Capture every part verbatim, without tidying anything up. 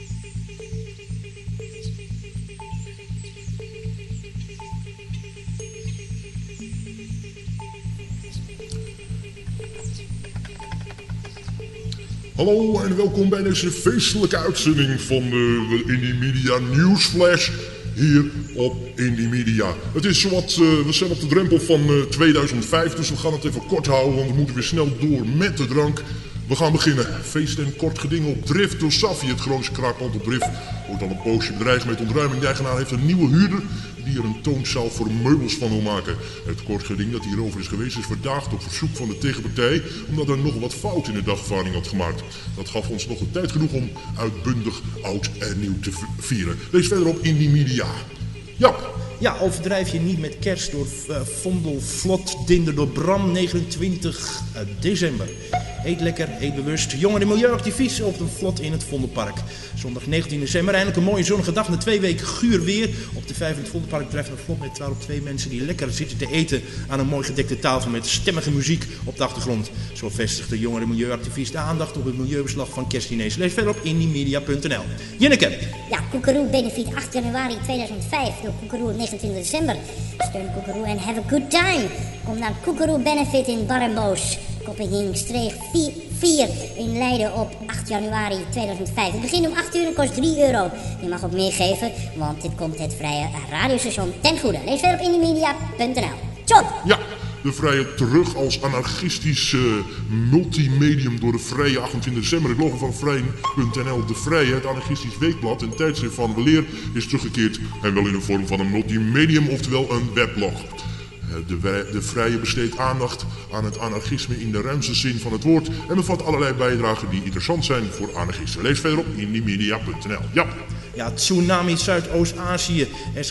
Hallo en welkom bij deze feestelijke uitzending van de Indie Media Newsflash hier op Indie Media. Het is zowat, uh, we zijn op de drempel van uh, tweeduizend vijf, dus we gaan het even kort houden, want we moeten weer snel door met de drank. We gaan beginnen. Feest en kort geding op Drift door Safi. Het Groningse kraakpand op Drift wordt al een poosje bedreigd met ontruiming. De eigenaar heeft een nieuwe huurder die er een toonzaal voor meubels van wil maken. Het kort geding dat hierover is geweest is verdaagd op verzoek van de tegenpartij, omdat er nog wat fout in de dagvaarding had gemaakt. Dat gaf ons nog de tijd genoeg om uitbundig oud en nieuw te vieren. Lees verder op Indie Media. Ja. Ja, overdrijf je niet met kerst door uh, Vondel Vlot Dinder door Bram, negenentwintig december. Eet lekker, eet bewust. Jong- en milieuactivist op een vlot in het Vondelpark. Zondag negentien december, eindelijk een mooie zonnige dag. Na twee weken guur weer. Op de vijf in het Vondelpark drijft een vlot met twaalf twee mensen die lekker zitten te eten aan een mooi gedekte tafel met stemmige muziek op de achtergrond. Zo vestigt de jong- en milieuactivist de aandacht op het milieubeslag van kerstdiners. Lees verder op indiemedia punt n l. Jinneke. Ja, Koekeroe Benefit acht januari tweeduizend vijf door Koekeroe op negenentwintig december. Steun Koekeroe en have a good time. Kom naar Koekeroe Benefit in Barrenbosch. Koppelingstreeg vier in Leiden op acht januari tweeduizend vijf. Het begint om acht uur en kost drie euro. Je mag ook meer geven, want dit komt het vrije radiostation ten goede. Lees verder op indiemedia punt n l. John! Ja, de Vrije terug als anarchistisch uh, multimedium door de Vrije achtentwintig december. Het logo van vrij punt n l, de Vrije, het anarchistisch weekblad en tijdschrift van weleer is teruggekeerd. En wel in de vorm van een multimedium, oftewel een weblog. De, de Vrije besteedt aandacht aan het anarchisme in de ruimste zin van het woord en bevat allerlei bijdragen die interessant zijn voor anarchisten. Lees verder op indiemedia punt n l. Ja. Ja, Tsunami Zuidoost-Azië.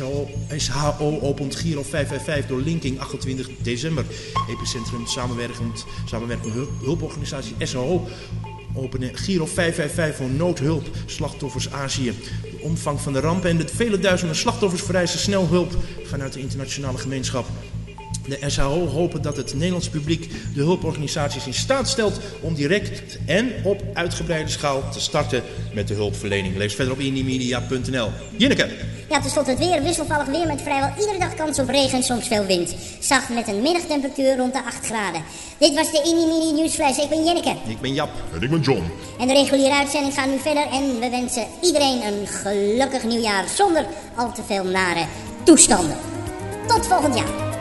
S H O opent Giro vijf vijf vijf door linking achtentwintig december. Epicentrum samenwerkend, samenwerkende hulporganisatie S H O openen Giro vijf vijf vijf voor noodhulp slachtoffers Azië. De omvang van de ramp en de vele duizenden slachtoffers vereisen snel hulp vanuit de internationale gemeenschap. De S H O hopen dat het Nederlandse publiek de hulporganisaties in staat stelt om direct en op uitgebreide schaal te starten met de hulpverlening. Lees verder op indiemedia punt n l. Jinneke. Ja, tenslotte het weer. Wisselvallig weer met vrijwel iedere dag kans op regen en soms veel wind. Zacht met een middagtemperatuur rond de acht graden. Dit was de Indie Media Newsflash. Ik ben Jinneke. Ik ben Jap. En ik ben John. En de reguliere uitzending gaat nu verder en we wensen iedereen een gelukkig nieuwjaar zonder al te veel nare toestanden. Tot volgend jaar.